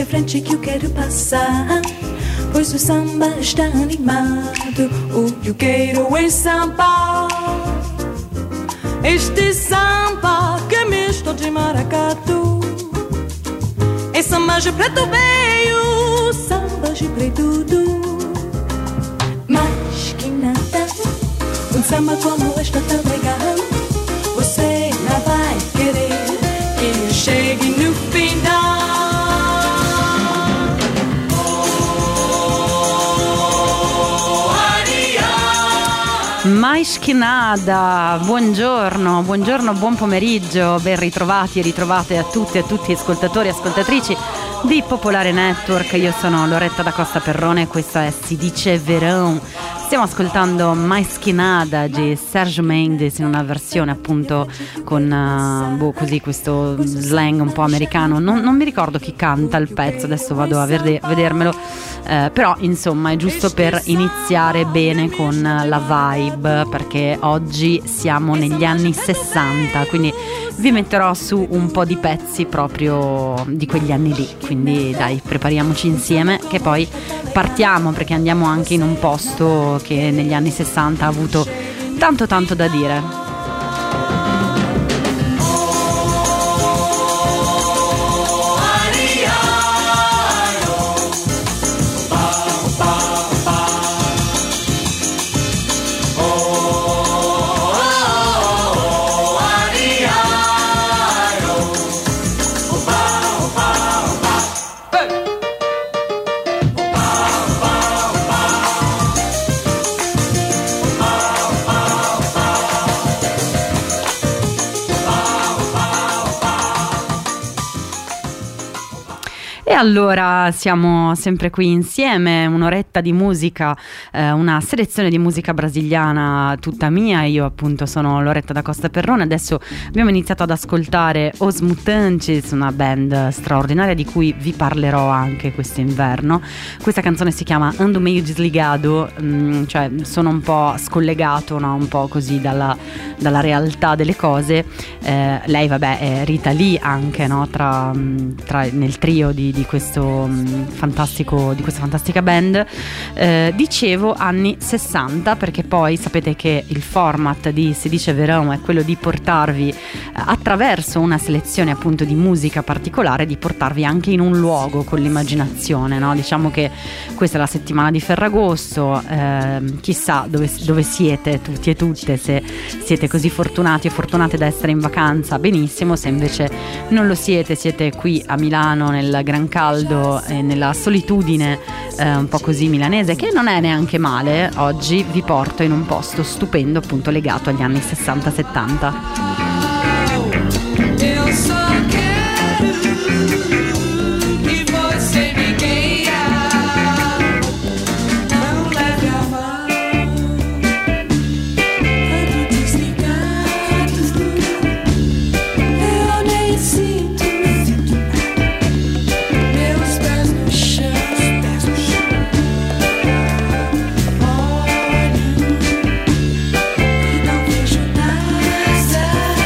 frente que eu quero passar, pois o samba está animado. O que eu quero é samba, este samba que é misto de maracatu. É samba de preto veio, samba de preto tudo. Mas que nada, um samba como este tão legal, você não vai querer que eu chegue no final. Mais che nada, buongiorno, buon pomeriggio, ben ritrovati e ritrovate a tutti e a tutti ascoltatori e ascoltatrici di Popolare Network. Io sono Loretta da Costa Perrone e questa è Si dice Verão. Stiamo ascoltando Mais que nada di Sergio Mendes in una versione appunto con così questo slang un po' americano. Non mi ricordo chi canta il pezzo, adesso vado a vedermelo, però insomma è giusto per iniziare bene con la vibe, perché oggi siamo negli anni 60, quindi vi metterò su un po' di pezzi proprio di quegli anni lì, quindi dai, prepariamoci insieme che poi partiamo, perché andiamo anche in un posto che negli anni 60 ha avuto tanto da dire. E allora siamo sempre qui insieme, un'oretta di musica, una selezione di musica brasiliana tutta mia. Io appunto sono Loretta da Costa Perrone. Adesso abbiamo iniziato ad ascoltare Os Mutantes, una band straordinaria di cui vi parlerò anche quest'inverno. Questa canzone si chiama Ando Meio Desligado, cioè sono un po' scollegato, no? Un po' così dalla realtà delle cose. Lei vabbè è Rita Lee anche, no? tra nel trio di questa fantastica band. Dicevo anni 60, perché poi sapete che il format di Si dice Verão è quello di portarvi attraverso una selezione appunto di musica particolare, di portarvi anche in un luogo con l'immaginazione, no? Diciamo che questa è la settimana di Ferragosto, chissà dove siete tutti e tutte, se siete così fortunati e fortunate da essere in vacanza, benissimo, se invece non lo siete qui a Milano nel gran caldo e nella solitudine un po' così milanese, che non è neanche male. Oggi vi porto in un posto stupendo appunto legato agli anni 60-70. Não vejo nada.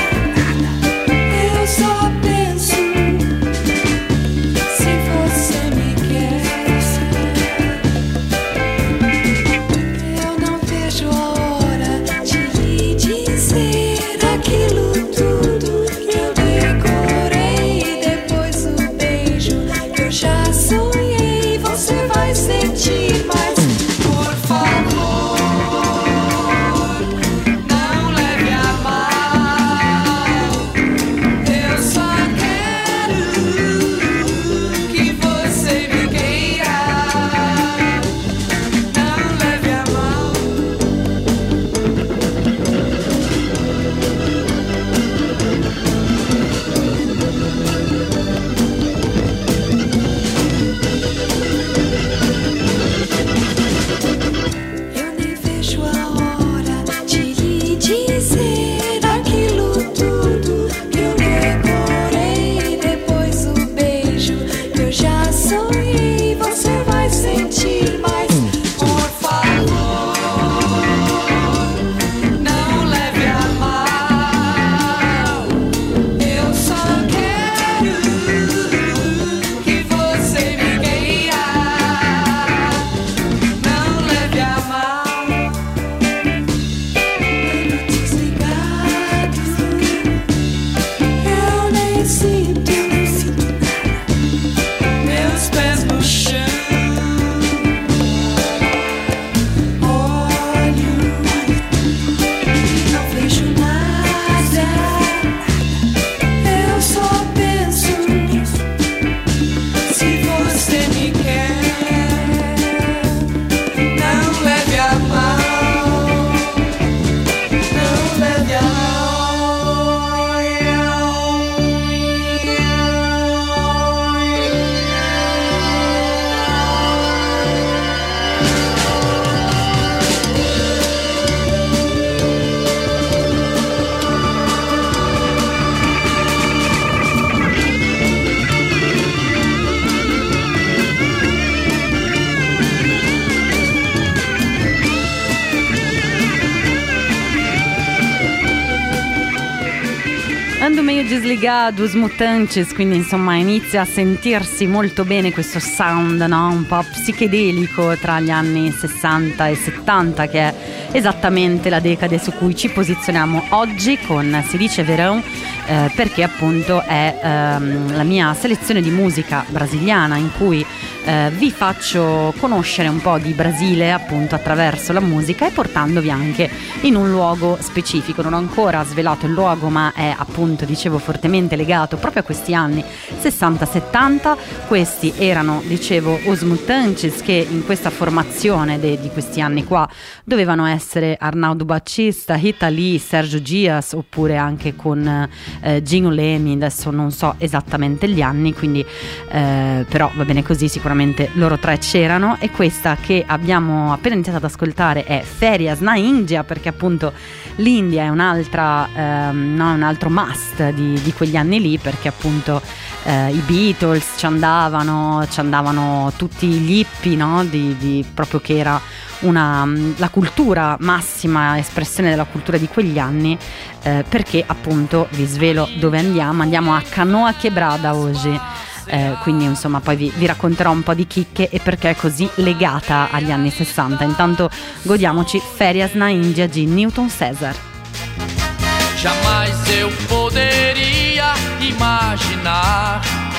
Andando meio desligado, os Mutantes, quindi insomma inizia a sentirsi molto bene questo sound, no? Un po' psichedelico tra gli anni 60 e 70, che è esattamente la decade su cui ci posizioniamo oggi con Si dice Verão, perché appunto è la mia selezione di musica brasiliana in cui vi faccio conoscere un po' di Brasile appunto attraverso la musica e portandovi anche in un luogo specifico. Non ho ancora svelato il luogo, ma è appunto, dicevo, fortemente legato proprio a questi anni 60-70. Questi erano, dicevo, Os Mutantes, che in questa formazione di questi anni qua dovevano essere Arnaldo Batista, Rita Lee, Sergio Dias, oppure anche con Gino Lemi. Adesso non so esattamente gli anni, quindi però va bene così, sicuramente loro tre c'erano. E questa che abbiamo appena iniziato ad ascoltare è Férias na Índia, perché appunto l'India è un'altra un altro must di quegli anni lì, perché appunto i Beatles ci andavano tutti gli hippie, no? di proprio che era la cultura, massima espressione della cultura di quegli anni, perché appunto vi svelo dove andiamo a Canoa Quebrada oggi. Quindi insomma poi vi racconterò un po' di chicche e perché è così legata agli anni 60. Intanto godiamoci Férias na Índia di Newton César. Jamais eu poderia imaginar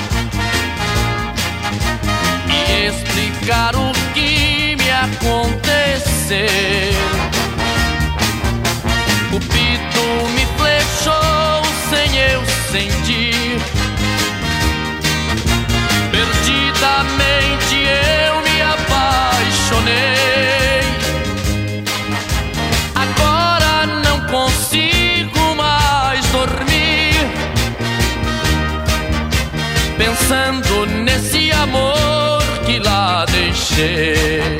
e explicar o que me aconteceu. Cupido me flechou sem eu sentir. Perdidamente eu me apaixonei. Agora não consigo mais dormir, pensando nesse amor que lá deixei.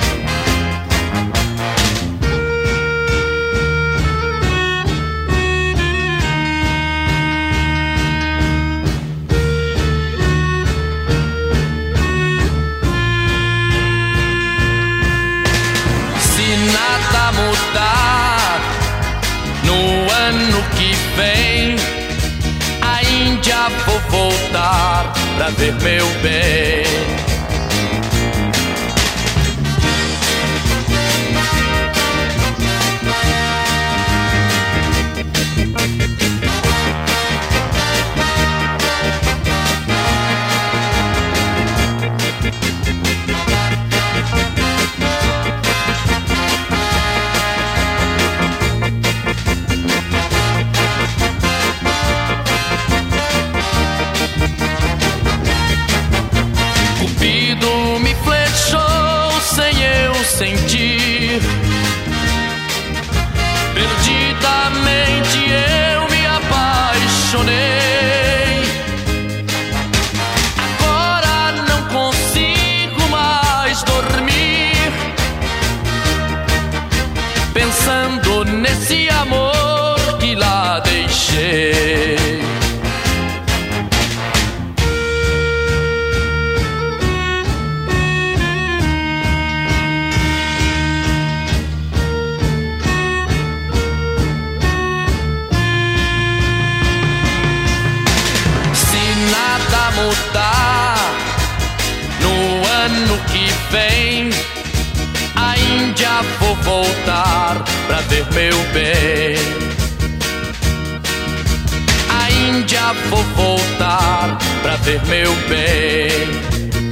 Mudar no ano que vem, a Índia vou voltar pra ver meu bem. Sentir. Perdidamente eu me apaixonei. Agora não consigo mais dormir, pensando nesse amor que lá deixei. Mudar no ano que vem, a Índia vou voltar pra ver meu bem. A Índia vou voltar pra ver meu bem.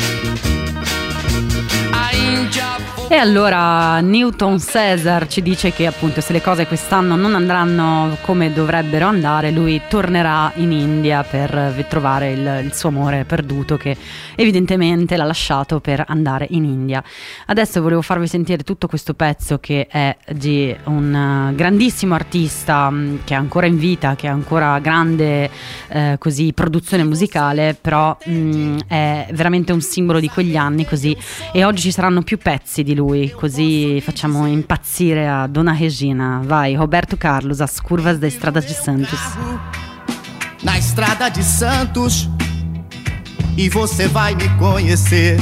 A Índia vou... E allora Newton César ci dice che appunto se le cose quest'anno non andranno come dovrebbero andare, lui tornerà in India per trovare il suo amore perduto, che evidentemente l'ha lasciato per andare in India. Adesso volevo farvi sentire tutto questo pezzo che è di un grandissimo artista che è ancora in vita, che è ancora grande così produzione musicale, però è veramente un simbolo di quegli anni così, e oggi ci saranno più pezzi di lui, così facciamo impazzire a Dona Regina. Vai, Roberto Carlos, As Curvas da Estrada de Santos. Na Estrada de Santos, e você vai me conhecer.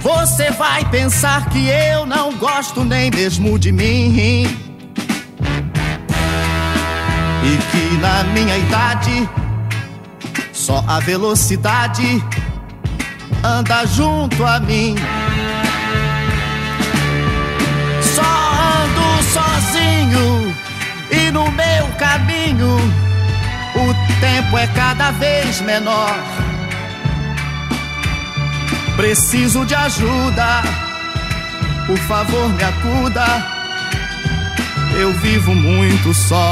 Você vai pensar que eu não gosto nem mesmo de mim, e que na minha idade só a velocidade anda junto a mim. Só ando sozinho e no meu caminho o tempo é cada vez menor. Preciso de ajuda, por favor me acuda, eu vivo muito só.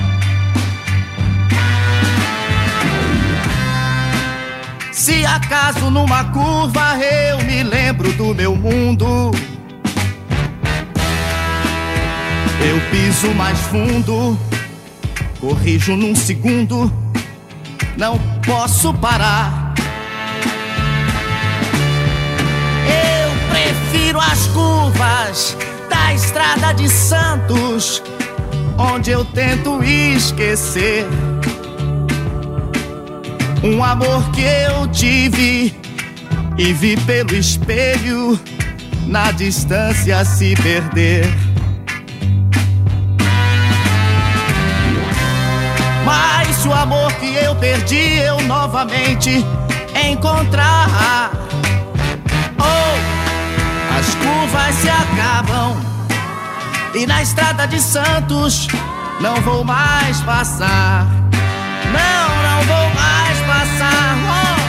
Se acaso numa curva eu me lembro do meu mundo, eu piso mais fundo, corrijo num segundo, não posso parar. Eu prefiro as curvas da Estrada de Santos, onde eu tento esquecer um amor que eu tive e vi pelo espelho na distância se perder. Mas se o amor que eu perdi eu novamente encontrar, oh, as curvas se acabam e na Estrada de Santos não vou mais passar. Não vou mais passar. Oh.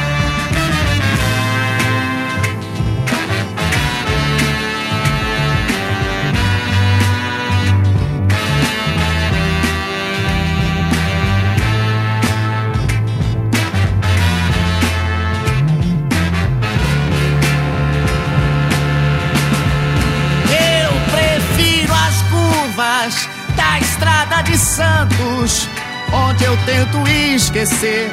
Eu prefiro as curvas da Estrada de Santos, onde eu tento esquecer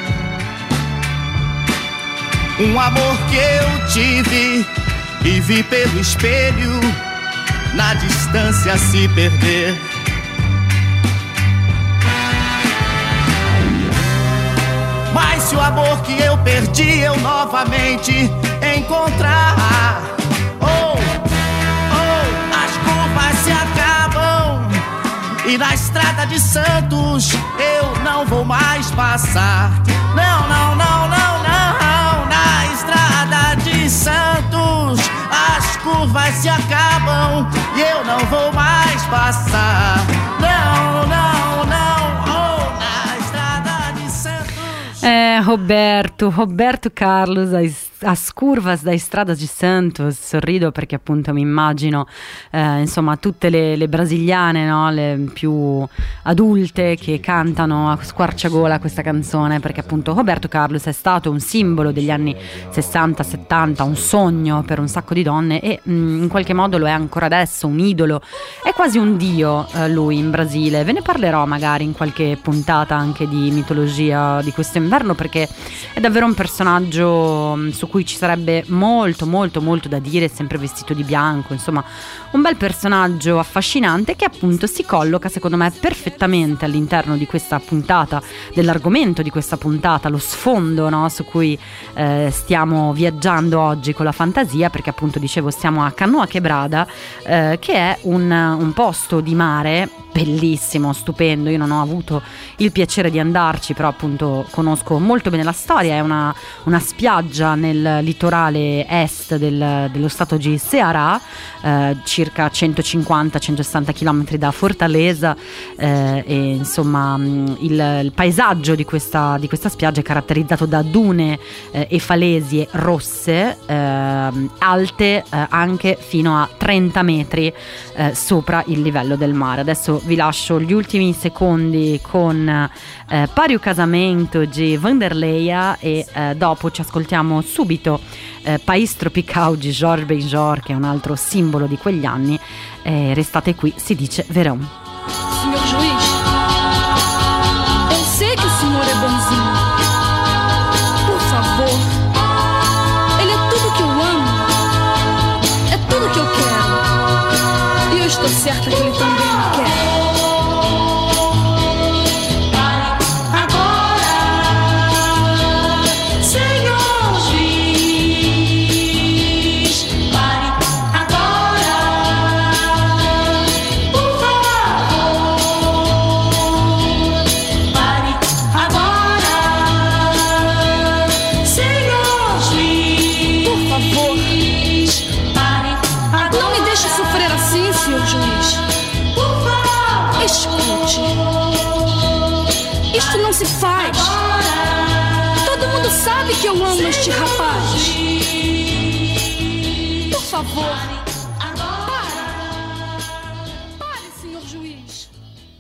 um amor que eu tive e vi pelo espelho na distância se perder. Mas se o amor que eu perdi eu novamente encontrar, oh, as curvas se acabam e na Estrada de Santos eu não vou mais passar. Não, na Estrada de Santos as curvas se acabam e eu não vou mais passar. Não, oh, na Estrada de Santos. Roberto Carlos, as curvas da Estrada di Santos. Sorrido perché appunto mi immagino insomma tutte le brasiliane, no? Le più adulte che cantano a squarciagola questa canzone, perché appunto Roberto Carlos è stato un simbolo degli anni 60-70, un sogno per un sacco di donne e in qualche modo lo è ancora adesso, un idolo, è quasi un dio lui in Brasile. Ve ne parlerò magari in qualche puntata anche di mitologia di questo inverno, perché è davvero un personaggio su cui ci sarebbe molto da dire, sempre vestito di bianco, insomma un bel personaggio affascinante che appunto si colloca secondo me perfettamente all'interno di questa puntata, dell'argomento di questa puntata, lo sfondo, no, su cui stiamo viaggiando oggi con la fantasia, perché appunto dicevo stiamo a Canoa Quebrada, che è un posto di mare bellissimo, stupendo. Io non ho avuto il piacere di andarci, però appunto conosco molto bene la storia. È una spiaggia nel litorale est dello stato di Ceará, circa 150-160 km da Fortaleza, e insomma il paesaggio di questa spiaggia è caratterizzato da dune e falesie rosse, alte anche fino a 30 metri sopra il livello del mare. Adesso vi lascio gli ultimi secondi con Pari o Casamento di Vanderleia e dopo ci ascoltiamo subito País Tropical di Jorge Benjor, che è un altro simbolo di quegli anni. Restate qui, si dice verão. Senhor juiz, eu sei que o senhor é bonzinho. Por favor, ele é tudo que eu amo, é tudo que eu quero, e eu estou certa que ele também me quer. Senhor juiz, amo este rapaz. Por favor, pare, senhor juiz.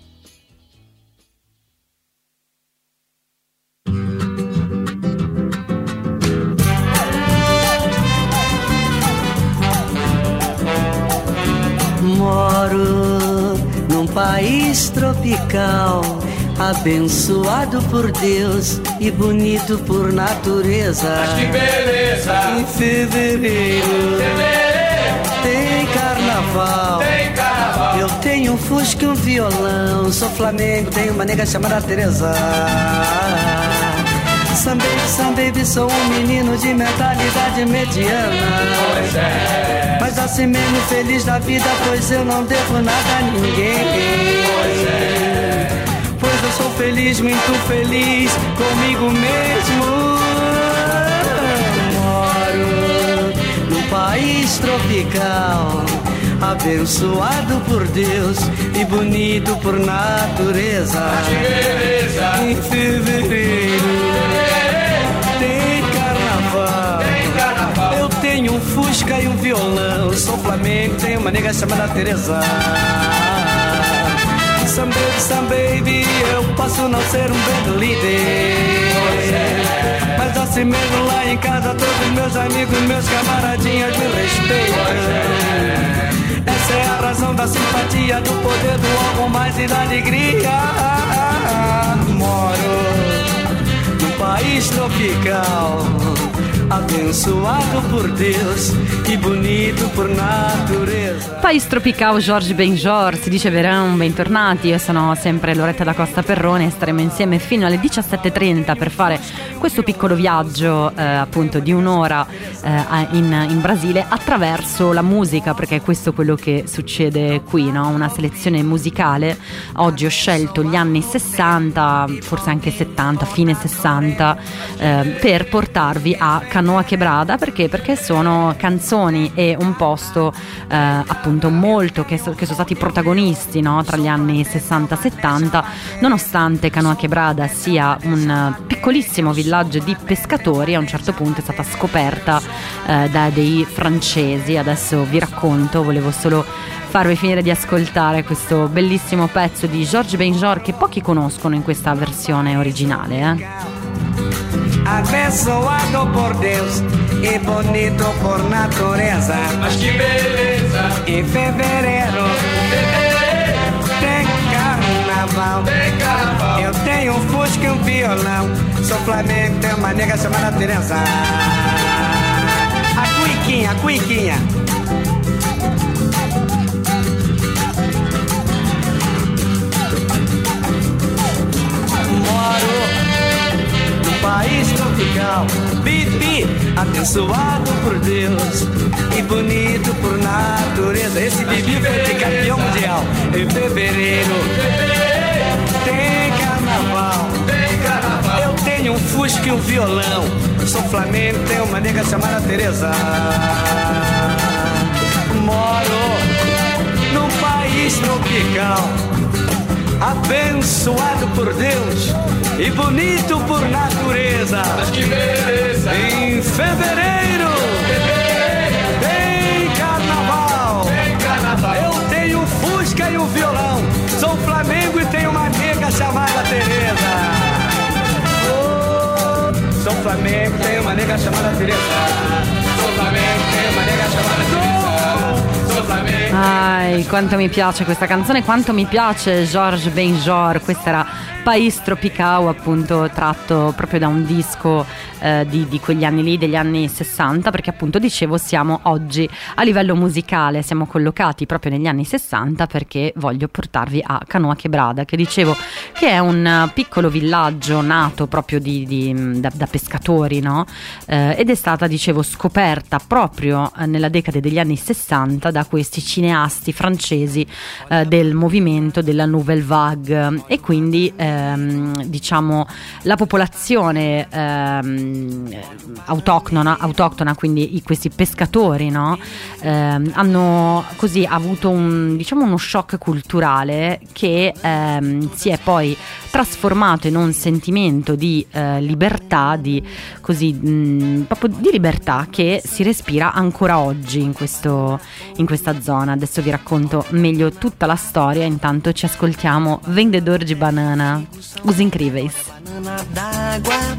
Moro num país tropical, abençoado por Deus e bonito por natureza. Mas que beleza! Em fevereiro tem carnaval. Tem carnaval. Eu tenho um fusca e um violão. Sou Flamengo, tenho uma nega chamada Teresa. Some baby, sou um menino de mentalidade mediana. Pois é. Mas assim mesmo feliz da vida, pois eu não devo nada a ninguém. Pois é. Pois eu sou feliz, muito feliz comigo mesmo. Moro num país tropical, abençoado por Deus e bonito por natureza. Que beleza! Em fevereiro tem carnaval. Tem carnaval. Eu tenho um fusca e um violão. Sou Flamengo, tenho uma nega chamada Teresa. Some baby, eu posso não ser um band líder, mas assim mesmo lá em casa todos meus amigos, meus camaradinhas me respeitam. Essa é a razão da simpatia, do poder do algo mais e da alegria. Moro num país tropical, abençoado por Deus e bonito por natureza. País tropical, Jorge Benjor, si dice verão, bentornati. Io sono sempre Loretta da Costa Perrone e staremo insieme fino alle 17:30 per fare questo piccolo viaggio appunto di un'ora in Brasile attraverso la musica, perché questo è quello che succede qui, no? Una selezione musicale. Oggi ho scelto gli anni 60, forse anche 70, fine 60, per portarvi a Canoa Quebrada. Perché sono canzoni e un posto appunto molto che sono stati protagonisti, no? Tra gli anni 60-70, nonostante Canoa Quebrada sia un piccolissimo villaggio di pescatori. A un certo punto è stata scoperta da dei francesi. Adesso vi racconto, volevo solo farvi finire di ascoltare questo bellissimo pezzo di Jorge Benjor che pochi conoscono in questa versione originale. Abençoado por Deus e bonito por natureza. Mas que beleza! Em fevereiro tem carnaval. Tem carnaval. Eu tenho um fusca e um violão. Sou Flamengo, tenho uma nega chamada Teresa. A cuiquinha. País tropical, Bibi, abençoado por Deus e bonito por natureza. Esse Bibi foi de campeão mundial. Em fevereiro tem carnaval. Tem carnaval. Eu tenho um fusca e um violão. Sou Flamengo, tenho uma nega chamada Teresa. Moro num país tropical, abençoado por Deus e bonito por natureza. Mas que beleza! Em fevereiro tem carnaval. Tem carnaval. Eu tenho um fusca e um violão. Sou Flamengo e tenho uma nega chamada Teresa. Oh, sou Flamengo, tenho uma nega chamada Teresa. Sou Flamengo, tenho uma nega chamada Teresa. Sou Flamengo. Ai, quanto mi piace questa canzone, quanto mi piace Jorge Benjor. Questa era País Tropical, appunto tratto proprio da un disco di quegli anni lì, degli anni 60, perché appunto dicevo siamo oggi a livello musicale, siamo collocati proprio negli anni 60 perché voglio portarvi a Canoa Quebrada, che dicevo che è un piccolo villaggio nato proprio da pescatori, no? Ed è stata, dicevo, scoperta proprio nella decade degli anni 60 da questi cineasti francesi del movimento della Nouvelle Vague, e quindi diciamo la popolazione autoctona, quindi questi pescatori, no? Hanno così avuto uno shock culturale che si è poi trasformato in un sentimento di libertà, proprio di libertà che si respira ancora oggi in questa zona. Adesso vi racconto meglio tutta la storia, intanto ci ascoltiamo Vendedor de Banana, Os Incríveis. Banana d'água.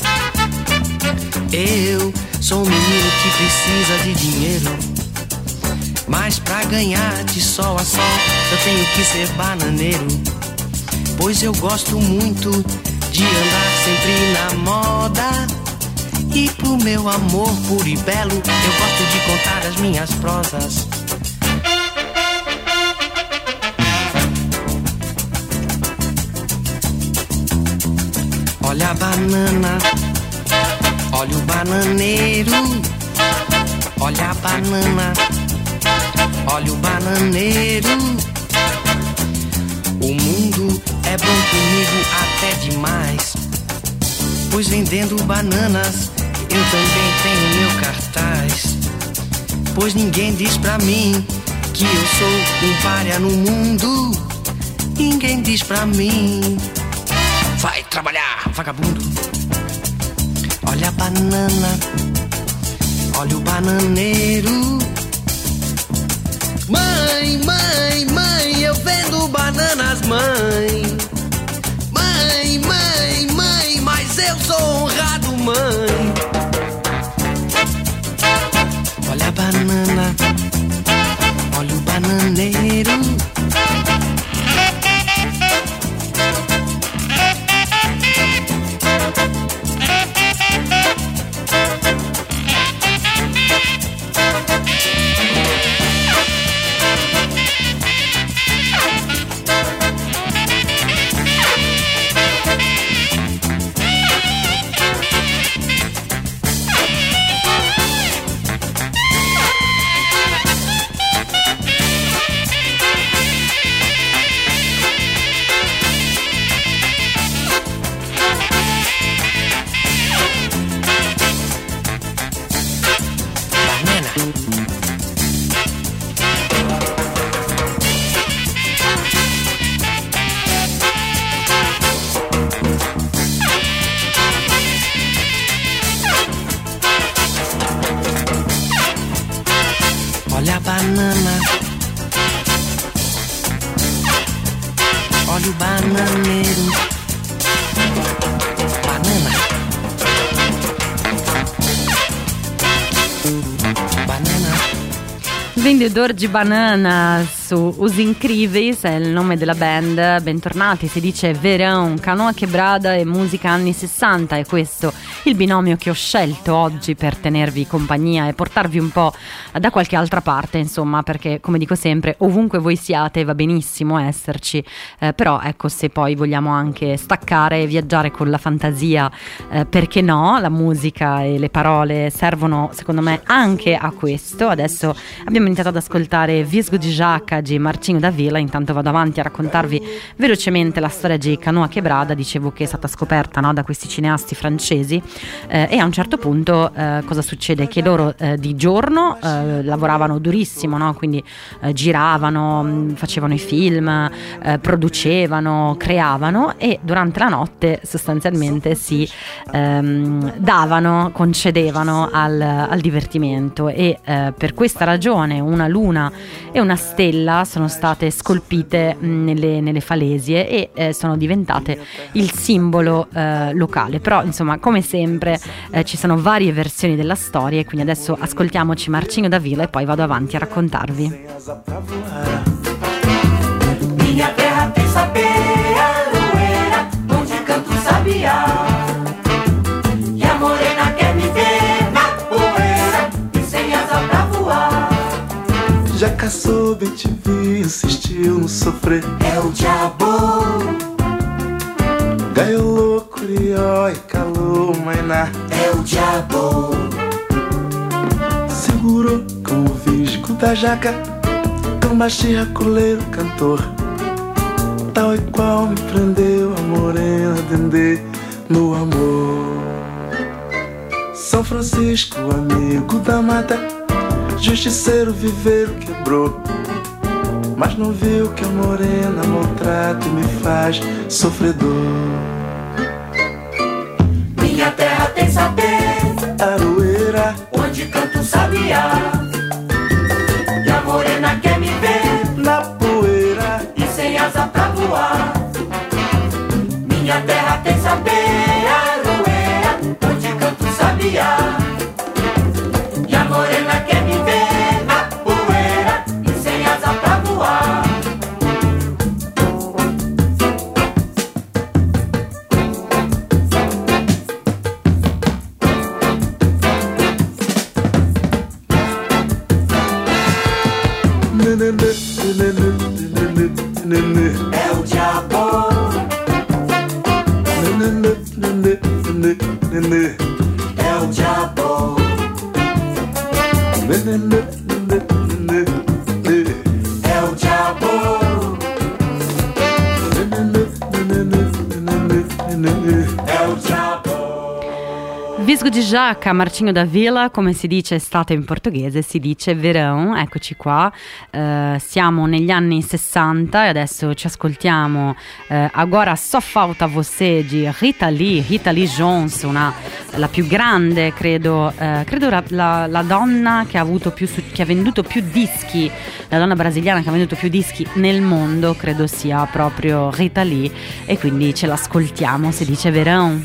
Eu sou um menino que precisa de dinheiro, mas pra ganhar de sol a sol eu tenho que ser bananeiro, pois eu gosto muito de andar sempre na moda. E pro meu amor puro e belo eu gosto de contar as minhas prosas. Olha a banana, olha o bananeiro. Olha a banana, olha o bananeiro. O mundo é bom comigo até demais, pois vendendo bananas eu também tenho meu cartaz. Pois ninguém diz pra mim que eu sou um pária no mundo. Ninguém diz pra mim, vai trabalhar, vagabundo. Olha a banana, olha o bananeiro. Mãe, mãe, mãe, eu vendo bananas, mãe. Mãe, mãe, mãe, mas eu sou honrado, mãe. Olha a banana, olha o bananeiro. Olha a banana, olha o bananeiro. Banana, banana. Vendedor de Bananas, Os Incríveis è il nome della band. Bentornati, si dice Verão, Canoa Quebrada e musica anni 60, è questo il binomio che ho scelto oggi per tenervi compagnia e portarvi un po' da qualche altra parte, insomma, perché come dico sempre, ovunque voi siate va benissimo esserci, però ecco, se poi vogliamo anche staccare e viaggiare con la fantasia, perché no, la musica e le parole servono secondo me anche a questo. Adesso abbiamo iniziato ad ascoltare Visgo di Jaca di Martinho da Vila, intanto vado avanti a raccontarvi velocemente la storia di Canoa Quebrada. Dicevo che è stata scoperta, no, da questi cineasti francesi, e a un certo punto cosa succede? Che loro di giorno lavoravano durissimo, no? Quindi giravano, facevano i film, producevano, creavano, e durante la notte sostanzialmente si concedevano al divertimento, e per questa ragione una luna e una stella sono state scolpite nelle falesie e sono diventate il simbolo locale. Però insomma, come sempre ci sono varie versioni della storia, e quindi adesso ascoltiamoci Martinho da Vila e poi vado avanti a raccontarvi. Minha terra tem sapeia, loeira, onde canto sabiá. E a morena quer me ver na poeira e sem asa pra voar. Já caçou, bem te vi, insistiu no sofrer. É o diabo. Gaiolou, curió e calou, mainá. É o diabo. Segurou com o visgo da jaca samba chirraculeiro cantor, tal e qual me prendeu a morena Dendê no amor. São Francisco, amigo da mata, justiceiro viveiro quebrou, mas não viu que a morena maltrata e me faz sofredor. Minha terra tem saber, Aroeira, onde canta o sabiá, e a morena quer me ver na poeira e sem asa pra voar. Minha terra tem saber, Aroeira, onde canta o sabiá, e a morena quer me ver na poeira e sem asa pra voar. É o diabo, é o diabo, é o diabo. É o diabo. Visgo di Giacca, Martinho da Villa, come si dice estate in portoghese, si dice verão, eccoci qua, siamo negli anni 60 e adesso ci ascoltiamo Agora Só Falta Você di Rita Lee Jones, la più grande, credo la donna che ha venduto più dischi, la donna brasiliana che ha venduto più dischi nel mondo, credo sia proprio Rita Lee, e quindi ce l'ascoltiamo, si dice verão.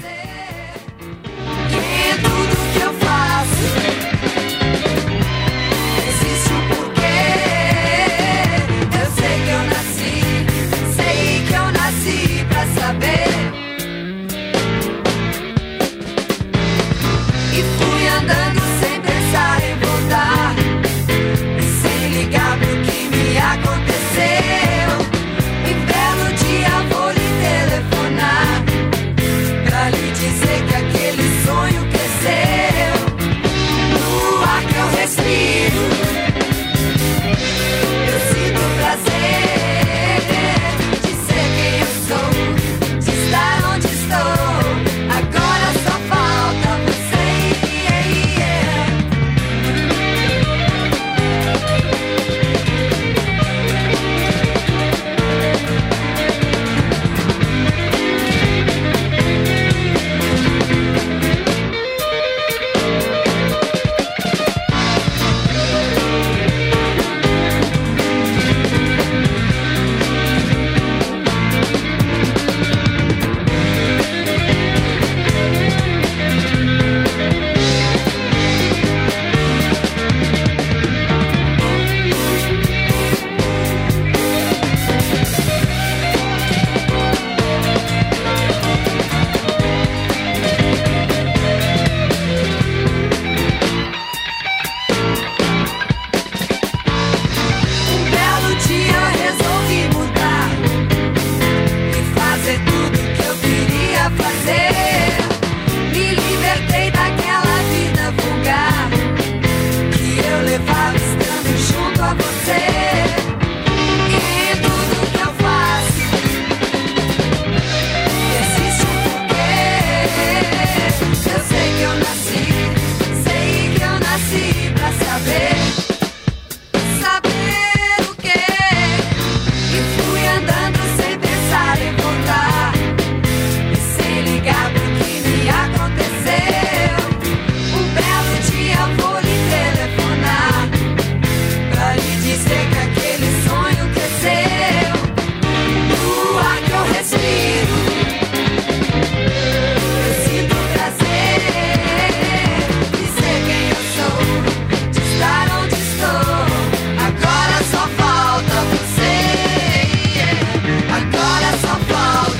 Agora só falta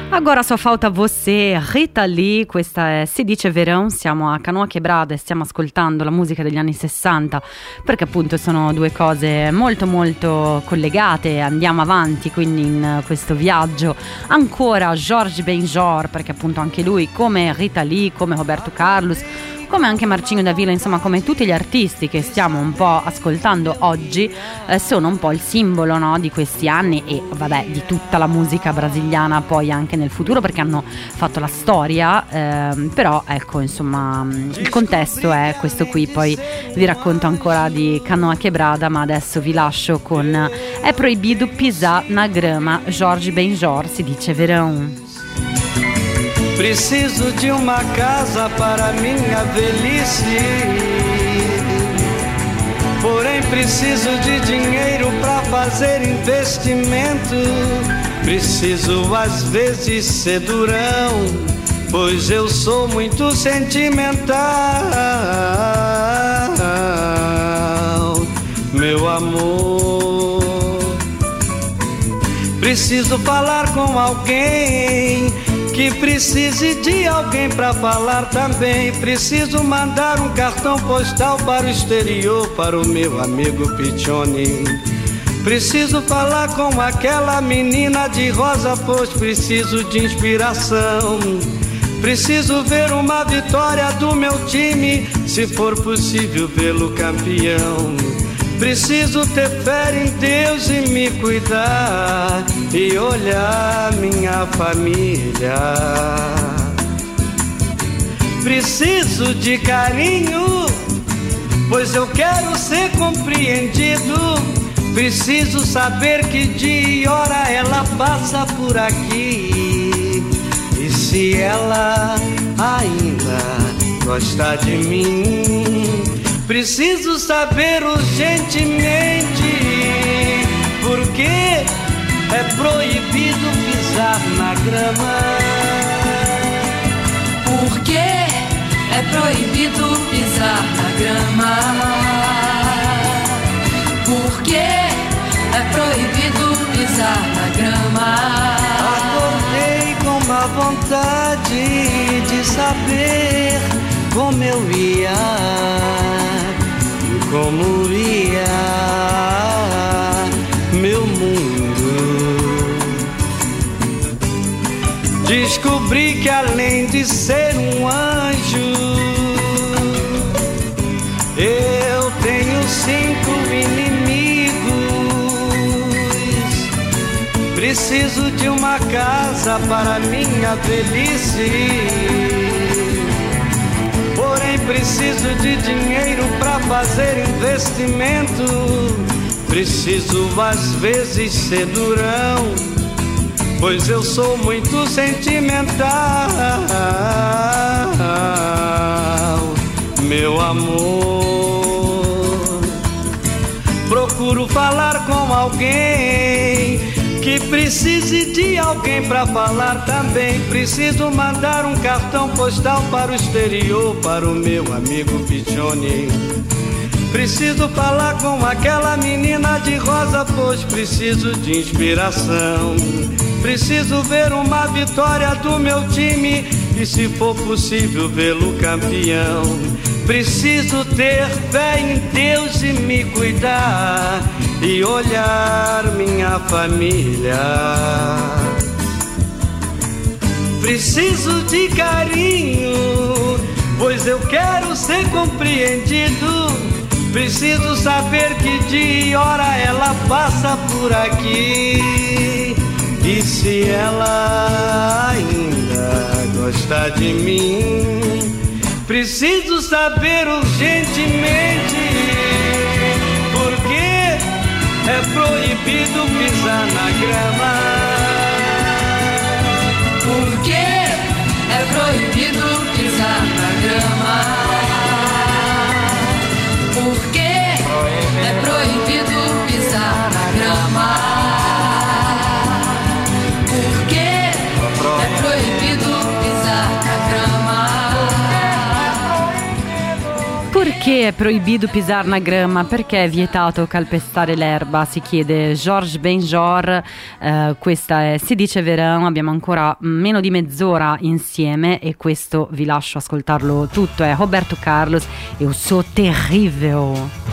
Agora só falta você, Rita Lee, questa è Si dice verão, siamo a Canoa Quebrada e stiamo ascoltando la musica degli anni 60 perché appunto sono due cose molto molto collegate, andiamo avanti quindi in questo viaggio. Ancora Jorge Benjor, perché appunto anche lui, come Rita Lee, come Roberto Carlos, come anche Marcinho da Villa, insomma come tutti gli artisti che stiamo un po' ascoltando oggi, sono un po' il simbolo, no, di questi anni e vabbè di tutta la musica brasiliana poi anche nel futuro, perché hanno fatto la storia, però ecco insomma il contesto è questo qui. Poi vi racconto ancora di Canoa Quebrada, ma adesso vi lascio con È proibido pisar na grama, Jorge Benjor, Si dice verão. Preciso de uma casa para minha velhice, porém preciso de dinheiro para fazer investimento. Preciso às vezes ser durão, pois eu sou muito sentimental. Meu amor, preciso falar com alguém que precise de alguém pra falar também. Preciso mandar um cartão postal para o exterior, para o meu amigo Piccioni. Preciso falar com aquela menina de rosa, pois preciso de inspiração. Preciso ver uma vitória do meu time, se for possível vê-lo campeão. Preciso ter fé em Deus e me cuidar e olhar minha família. Preciso de carinho, pois eu quero ser compreendido. Preciso saber que dia e hora ela passa por aqui e se ela ainda gosta de mim. Preciso saber urgentemente porque é proibido pisar na grama. Porque é proibido pisar na grama. Porque é proibido pisar na grama. Acordei com uma vontade de saber como eu ia, como ia meu mundo. Descobri que além de ser um anjo, eu tenho 5 inimigos. Preciso de uma casa para minha velhice, porém preciso de dinheiro pra fazer investimento. Preciso às vezes ser durão, pois eu sou muito sentimental. Meu amor, procuro falar com alguém que precise de alguém pra falar também. Preciso mandar um cartão postal para o exterior, para o meu amigo Piccioni. Preciso falar com aquela menina de rosa, pois preciso de inspiração. Preciso ver uma vitória do meu time e, se for possível, vê-lo campeão. Preciso ter fé em Deus e me cuidar e olhar minha família. Preciso de carinho, pois eu quero ser compreendido. Preciso saber que dia e hora ela passa por aqui e se ela ainda gosta de mim. Preciso saber urgentemente porque é proibido pisar na grama. Porque é proibido pisar na grama. Porque é proibido pisar na grama. Porque é proibido pisar na grama. Perché è proibito pisare na grama? Perché è vietato calpestare l'erba? Si chiede Georges Benjor. Questa è Si dice verão. Abbiamo ancora meno di mezz'ora insieme e questo vi lascio ascoltarlo tutto. È Roberto Carlos e Eu Sou Terrível.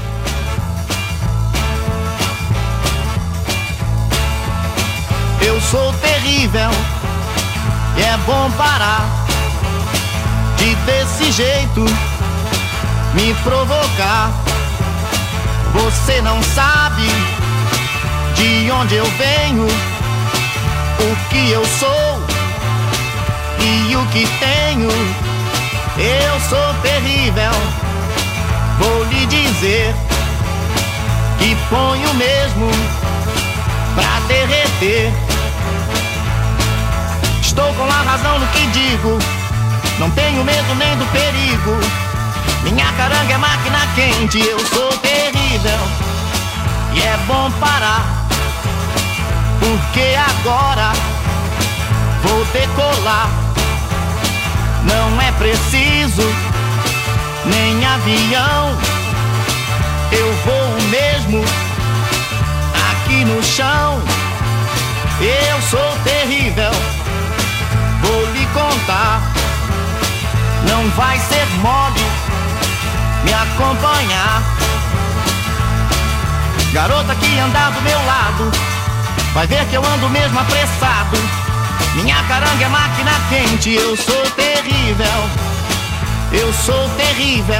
Eu sou terrível e é bom parar de desse jeito me provocar. Você não sabe de onde eu venho, o que eu sou e o que tenho. Eu sou terrível, vou lhe dizer que ponho mesmo pra derreter. Estou com a razão no que digo, não tenho medo nem do perigo. Minha caranga é máquina quente, eu sou terrível e é bom parar, porque agora vou decolar. Não é preciso nem avião, eu vou mesmo aqui no chão. Eu sou terrível, vou lhe contar, não vai ser mole me acompanhar. Garota que anda do meu lado vai ver que eu ando mesmo apressado. Minha caranga é máquina quente, eu sou terrível, eu sou terrível.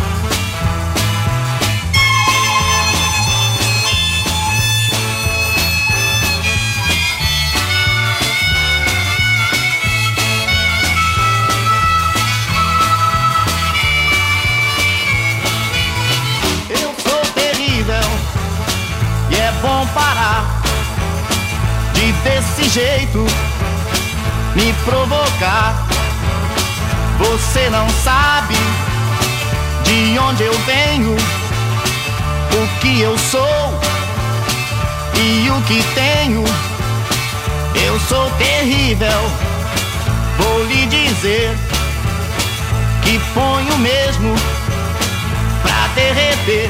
Bom parar de desse jeito me provocar. Você não sabe de onde eu venho, o que eu sou e o que tenho. Eu sou terrível, vou lhe dizer que ponho mesmo pra derreter.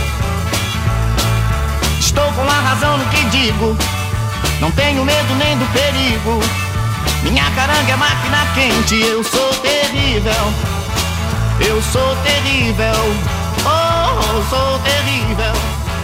Estou com a razão no que digo, não tenho medo nem do perigo. Minha caranga é máquina quente, eu sou terrível, eu sou terrível, oh, sou terrível.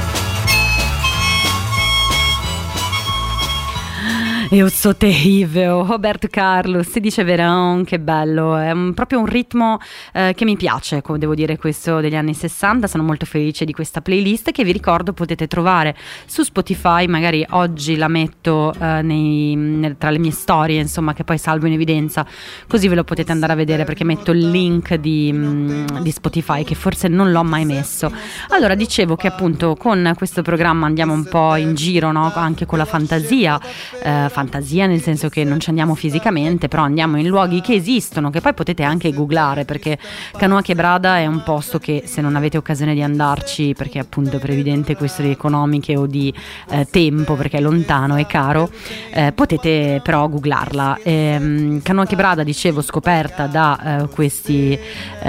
Eu sou terrível, Roberto Carlos, Si dice verão, che bello, è proprio un ritmo che mi piace, come devo dire, questo degli anni 60, sono molto felice di questa playlist che vi ricordo potete trovare su Spotify, magari oggi la metto tra le mie storie, insomma, che poi salvo in evidenza, così ve lo potete andare a vedere perché metto il link di Spotify che forse non l'ho mai messo. Allora, dicevo che appunto con questo programma andiamo un po' in giro, no? Anche con la fantasia nel senso che non ci andiamo fisicamente, però andiamo in luoghi che esistono, che poi potete anche googlare, perché Canoa Quebrada è un posto che, se non avete occasione di andarci, perché appunto per evidente questioni economiche o di tempo, perché è lontano e caro, potete però googlarla. Canoa Quebrada, dicevo, scoperta da questi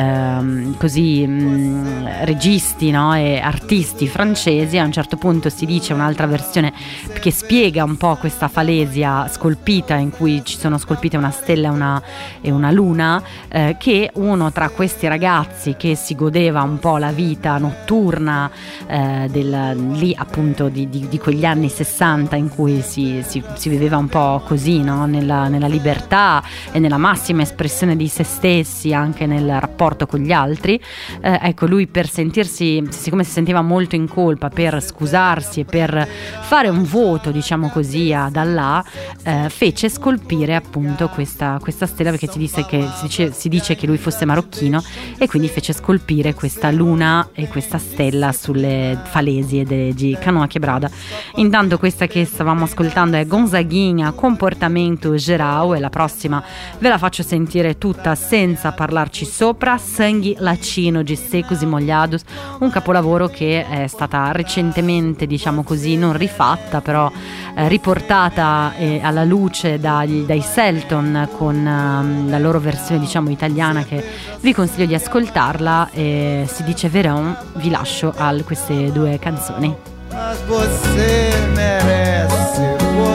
registi, no? E artisti francesi. A un certo punto si dice un'altra versione che spiega un po' questa falesia scolpita, in cui ci sono scolpite una stella e una luna, che uno tra questi ragazzi che si godeva un po' la vita notturna lì appunto di quegli anni 60 in cui si viveva un po' così, no? nella libertà e nella massima espressione di se stessi, anche nel rapporto con gli altri, ecco, lui, per sentirsi, siccome si sentiva molto in colpa, per scusarsi e per fare un voto, diciamo così, ad Allah, fece scolpire appunto questa stella, perché si dice che lui fosse marocchino, e quindi fece scolpire questa luna e questa stella sulle falesie di Canoa Quebrada. Intanto questa che stavamo ascoltando è Gonzaguinha, Comportamento Geral, e la prossima ve la faccio sentire tutta senza parlarci sopra, Sangue Latino di Secos e Molhados, un capolavoro che è stata recentemente, diciamo così, non rifatta, però riportata alla luce dai Selton con la loro versione diciamo italiana, che vi consiglio di ascoltarla, e si dice Verão. Vi lascio a queste due canzoni. Mas você merece,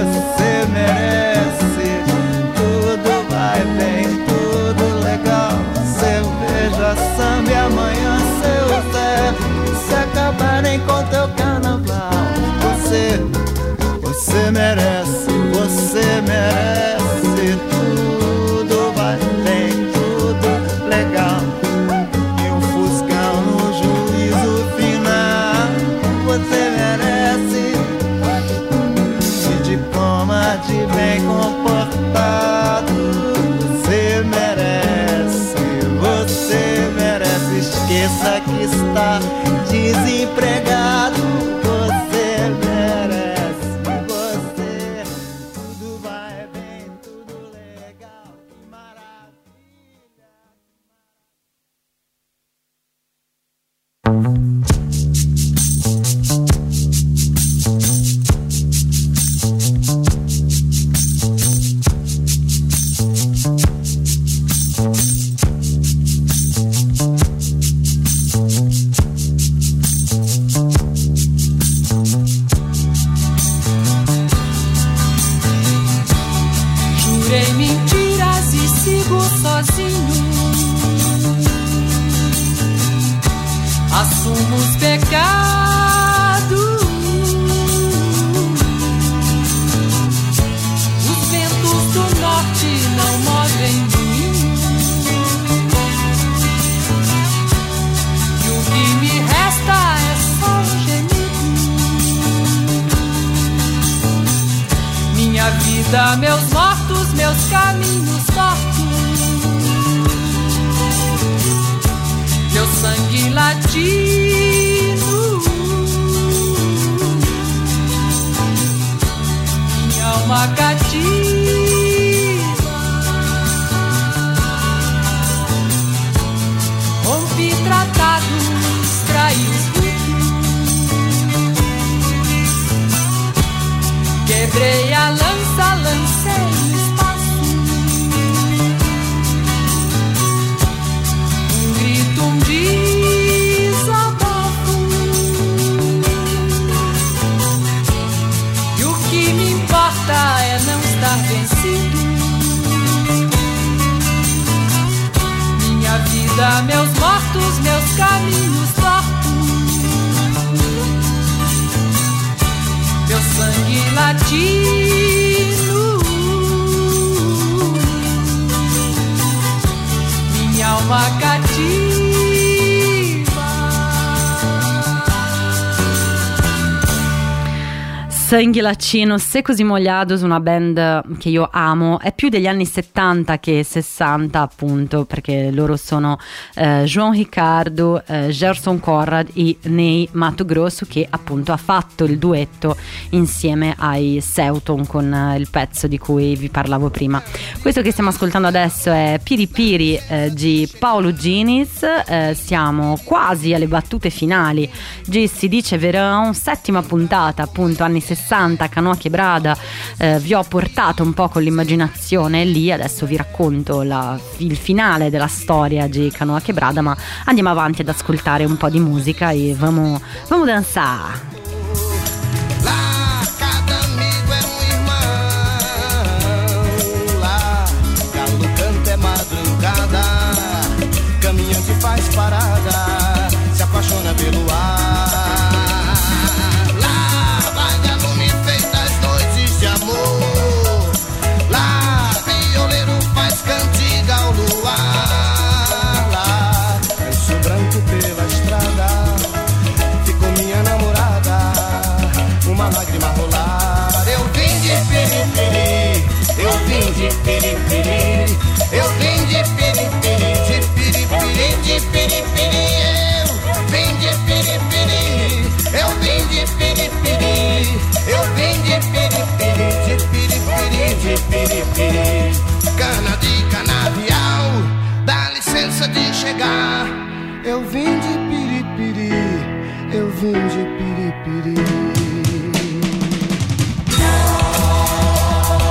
tudo vai bem, tudo legal. Cerveja, samba e amanhã seu Zé, se acabarem com teu carnaval. Você merece, tudo vai bem, tudo legal. E um fuscão no juízo final. Você merece, de diploma de bem comportado. Você merece, esqueça que está desempregado. Você merece, tudo vai bem, tudo legal, que maravilha. Jurei mentiras e sigo sozinho. Assumo os pecados. Os ventos do norte não movem moinho. E o que me resta é só um gemido. Minha vida, meus mortos, meus caminhos tortos. Meu sangue latino, minha alma cativa. Rompi tratados, traí os ritos. Quebrei a lança, lancei no espaço. Um desabafo. E o que me importa é não estar vencido. Minha vida, meus mortos, meus caminhos tortos. Meu sangue latino. Minha alma cativa. Sangue Latino, Secos e Molhados, una band che io amo, è più degli anni 70 che 60 appunto, perché loro sono João Ricardo, Gerson Conrad e Ney Mato Grosso, che appunto ha fatto il duetto insieme ai Selton con il pezzo di cui vi parlavo prima. Questo che stiamo ascoltando adesso è Piri Piri di Paolo Ginis. Siamo quasi alle battute finali di Si dice Verão, settima puntata, appunto anni 60, Canoa Quebrada. Vi ho portato un po' con l'immaginazione lì, adesso vi racconto il finale della storia di Canoa Quebrada, ma andiamo avanti ad ascoltare un po' di musica e vamos dançar. Caminhante faz parada, se apaixona pelo ar. Lá vai lume feitas noites de amor. Lá violeiro faz cantiga ao luar. Lá lenço branco pela estrada, ficou minha namorada, uma lágrima rolar. Eu vim de piripiri, eu vim de piripiri, eu vim de piripiri, de piripiri, de piripiri. Eu vim de piripiri, eu vim de piripiri, eu vim de piripiri, de piripiri, de piripiri. Cana de canavial, dá licença de chegar. Eu vim de piripiri, eu vim de piripiri.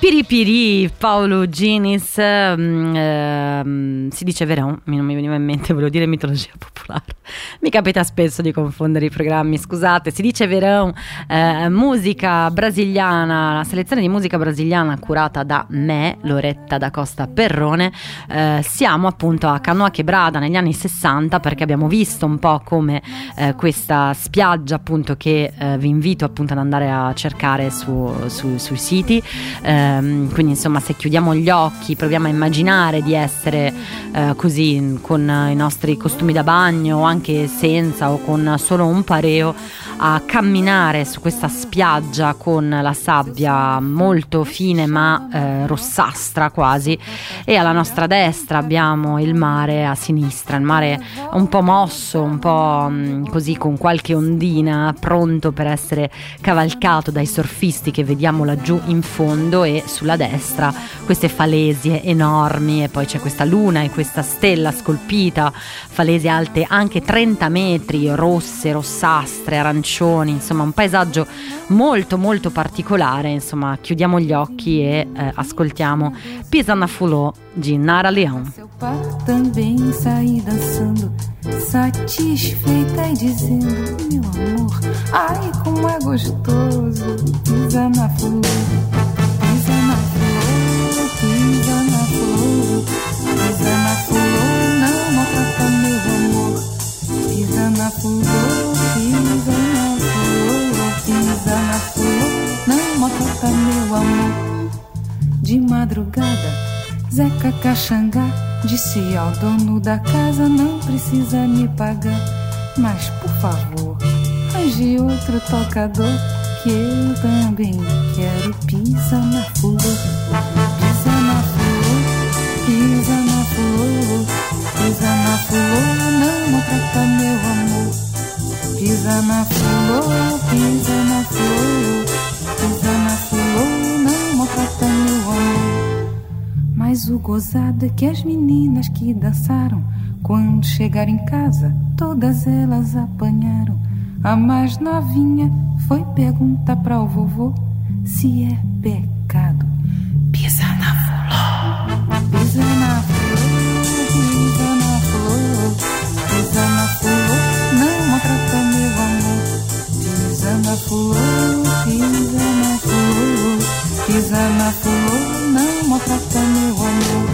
Piripiri, Paolo Ginis, si dice verão, non mi veniva in mente, volevo dire mitologia popolare, mi capita spesso di confondere i programmi, scusate, si dice verão, musica brasiliana, la selezione di musica brasiliana curata da me, Loretta da Costa Perrone. Siamo appunto a Canoa Quebrada negli anni 60 perché abbiamo visto un po' come questa spiaggia appunto che vi invito appunto ad andare a cercare sui siti. Quindi insomma, se chiudiamo gli occhi, proviamo a immaginare di essere così con i nostri costumi da bagno o anche senza o con solo un pareo a camminare su questa spiaggia con la sabbia molto fine ma rossastra quasi, e alla nostra destra abbiamo il mare, a sinistra il mare un po' mosso, un po' così con qualche ondina, pronto per essere cavalcato dai surfisti che vediamo laggiù in fondo, e sulla destra queste falesie enormi, e poi c'è questa luna e questa stella scolpita, falesie alte anche 30 metri, rosse, rossastre, arancioni, insomma un paesaggio molto molto particolare. Insomma, chiudiamo gli occhi e ascoltiamo Pisa na Fulô de Nara Leão. Seu par também saí dançando, satisfeita e dizendo: meu amor, ai como é gostoso. Pisa na flor, pisa na flor, pisa na flor, pisa na flor, não maltrata meu amor. Pisa na flor, pisa na flor, pisa na flor, não maltrata meu amor. De madrugada Zeca Caxangá disse ao dono da casa: não precisa me pagar, mas por favor, arranje outro tocador, que eu também quero. Pisa na flor, pisa na flor, pisa na flor, pisa na flor, não maltrata meu amor. Pisa na flor, pisa na flor, pisa na flor, não maltrata meu amor. Mas o gozado é que as meninas que dançaram, quando chegaram em casa, todas elas apanharam. A mais novinha foi perguntar para o vovô se é pecado. Pisa na flor, pisa na flor, pisa na flor, pisa na flor, não maltrata meu amor. Pisa na flor, pisa na flor, pisa na flor, não maltrata meu amor.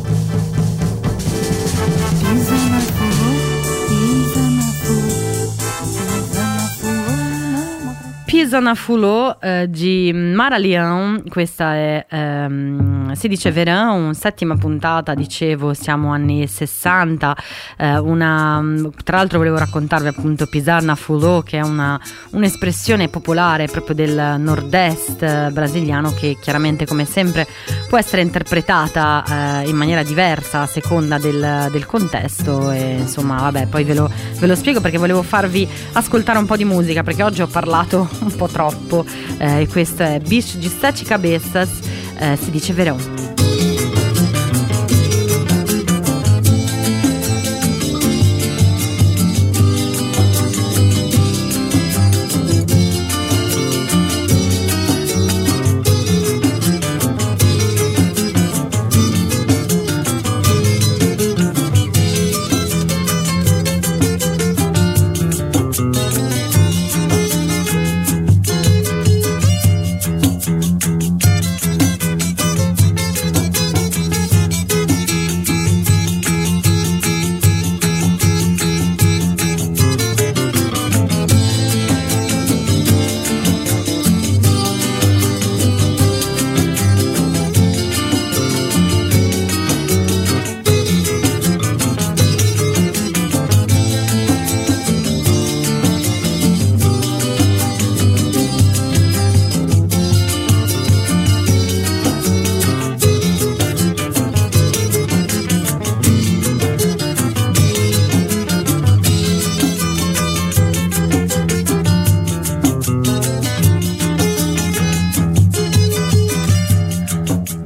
Pisa na flor, pisa na flor, pisa na flor, não maltrata. Pisa na Fulô di Nara Leão, questa è si dice verão, settima puntata, dicevo, siamo anni 60, tra l'altro volevo raccontarvi appunto Pisar na Fulô, che è un'espressione popolare proprio del nord-est brasiliano, che chiaramente come sempre può essere interpretata in maniera diversa a seconda del contesto, e insomma vabbè, poi ve lo spiego perché volevo farvi ascoltare un po' di musica, perché oggi ho parlato un po' troppo, e questo è Bicho de Sete Cabeças, si dice verão.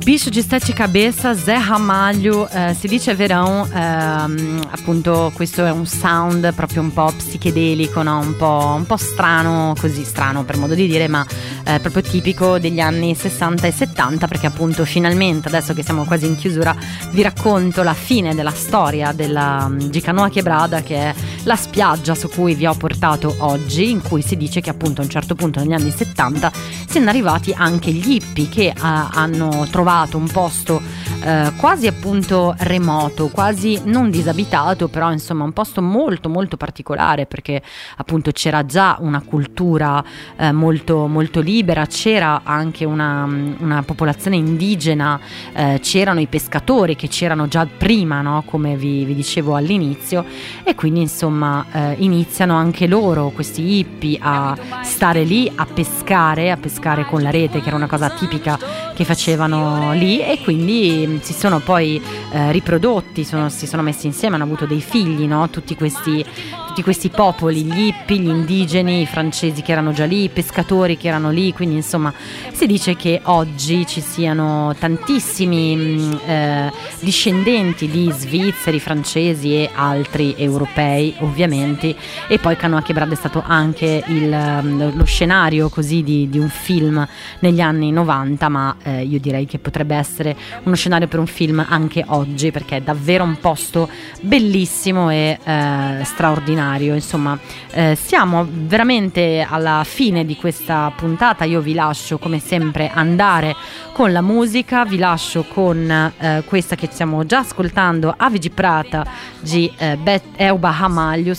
Bicho de Sete Cabeças, Zé Ramalho, si dice verão, appunto questo è un sound proprio un po' psichedelico, no? un po' strano, così strano per modo di dire, ma proprio tipico degli anni 60 e 70, perché appunto finalmente, adesso che siamo quasi in chiusura, vi racconto la fine della storia della Canoa Quebrada, che è la spiaggia su cui vi ho portato oggi, in cui si dice che appunto a un certo punto negli anni 70 siano arrivati anche gli hippie che hanno trovato un posto quasi appunto remoto, quasi non disabitato, però insomma un posto molto molto particolare, perché appunto c'era già una cultura molto molto libera, c'era anche una popolazione indigena, c'erano i pescatori che c'erano già prima, no? Come vi dicevo all'inizio, e quindi insomma iniziano anche loro, questi hippie, a stare lì a pescare con la rete, che era una cosa tipica che facevano lì, e quindi si sono poi riprodotti, si sono messi insieme, hanno avuto dei figli, no? Tutti questi popoli, gli hippie, gli indigeni, i francesi che erano già lì, i pescatori che erano lì, quindi insomma si dice che oggi ci siano tantissimi discendenti di svizzeri, francesi e altri europei ovviamente, e poi Canoa Quebrada è stato anche lo scenario così di un film negli anni 90, ma io direi che potrebbe essere uno scenario per un film anche oggi, perché è davvero un posto bellissimo e straordinario. Insomma, siamo veramente alla fine di questa puntata. Io vi lascio come sempre andare con la musica, vi lascio con questa che stiamo già ascoltando, Ave de Prata di Elba Ramalho,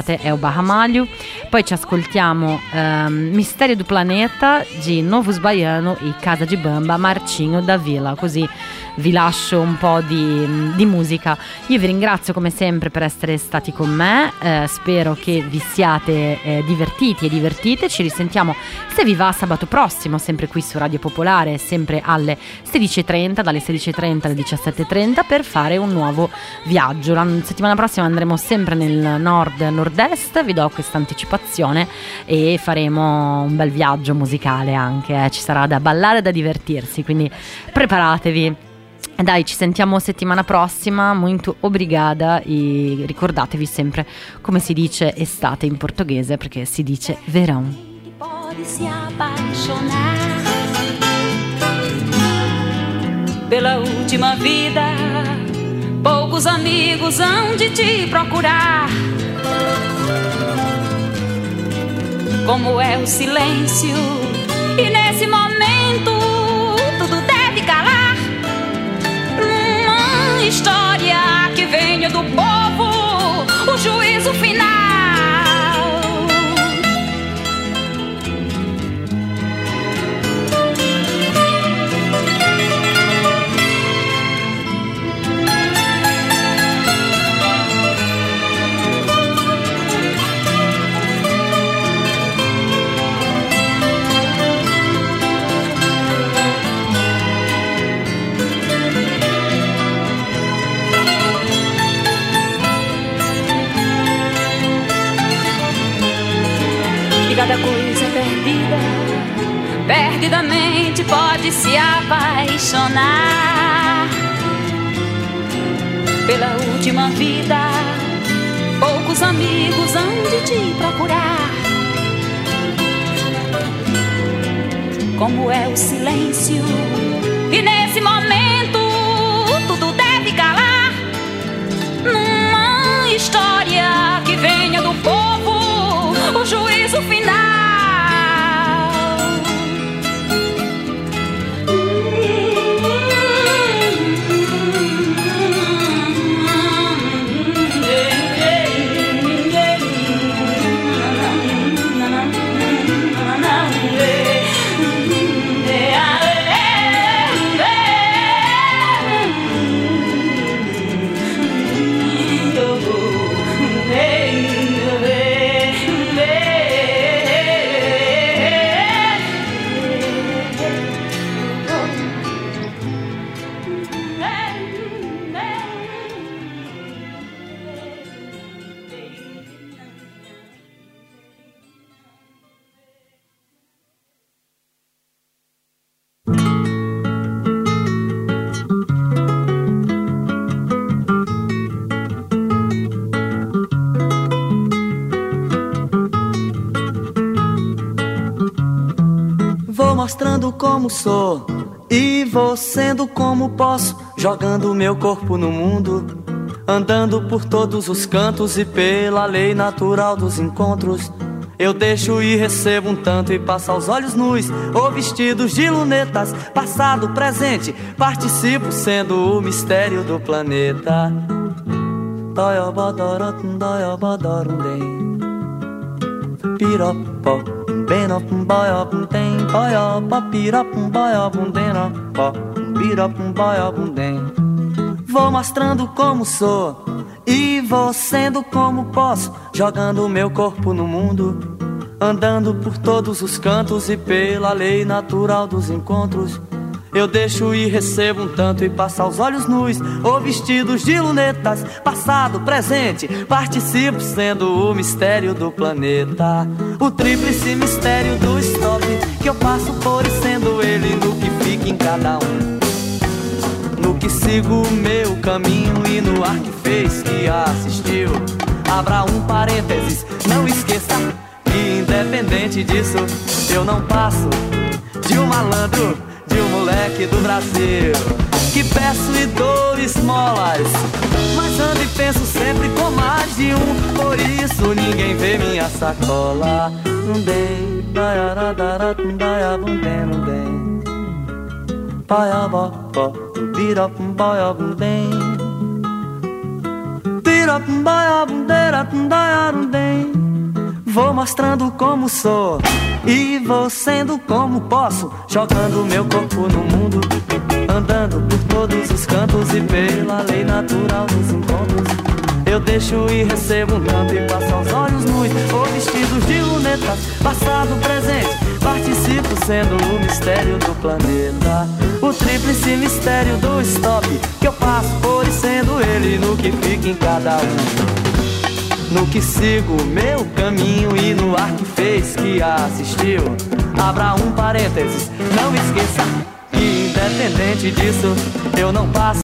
poi ci ascoltiamo Mistério do Planeta di Novos Baiano e Casa de Bamba, Martinho da Vila, così vi lascio un po' di musica. Io vi ringrazio come sempre per essere stati con me, spero che vi siate divertiti e divertite. Ci risentiamo, se vi va, sabato prossimo, sempre qui su Radio Popolare, sempre alle 16.30, dalle 16.30 alle 17.30, per fare un nuovo viaggio. La settimana prossima andremo sempre nel nord-nord-est, vi do questa anticipazione, e faremo un bel viaggio musicale anche, ci sarà da ballare e da divertirsi, quindi preparatevi. Dai, ci sentiamo settimana prossima, muito obrigada, e ricordatevi sempre come si dice estate in portoghese, perché si dice verão. Pode se apaixonar pela última vida, poucos amigos hão de te procurar. Como é o silêncio, e nesse momento tudo deve calar. História que venha do povo, o juízo final. Cada coisa perdida, perdidamente pode se apaixonar. Pela última vida, poucos amigos hão de te procurar. Como é o silêncio, e nesse momento tudo deve calar. Numa história que venha do povo, o juízo final. mostrando como sou e vou sendo como posso, jogando meu corpo no mundo, andando por todos os cantos e pela lei natural dos encontros. Eu deixo e recebo um tanto e passo aos olhos nus ou vestidos de lunetas, passado, presente, participo sendo o mistério do planeta. Vou mostrando como sou e vou sendo como posso, jogando meu corpo no mundo, andando por todos os cantos e pela lei natural dos encontros. Eu deixo e recebo um tanto e passo aos olhos nus ou vestidos de lunetas, passado, presente, participo sendo o mistério do planeta. O tríplice mistério do stop, que eu passo por e sendo ele no que fica em cada um, no que sigo o meu caminho e no ar que fez, que assistiu. Abra um parênteses, não esqueça que independente disso eu não passo de um malandro, de um moleque do Brasil, que peço e dou esmolas, mas ando e penso sempre com mais de um, por isso ninguém vê minha sacola. Não dei, não dei. Vou mostrando como sou e vou sendo como posso, jogando meu corpo no mundo, andando por todos os cantos e pela lei natural dos encontros. Eu deixo e recebo um tanto e passo aos olhos nus ou vestidos de lunetas, passado, presente, participo sendo o mistério do planeta. O tríplice mistério do stop, que eu passo por e sendo ele no que fica em cada um, no que sigo meu caminho e no ar que fez, que assistiu. Abra um parênteses, não esqueça que independente disso eu não passo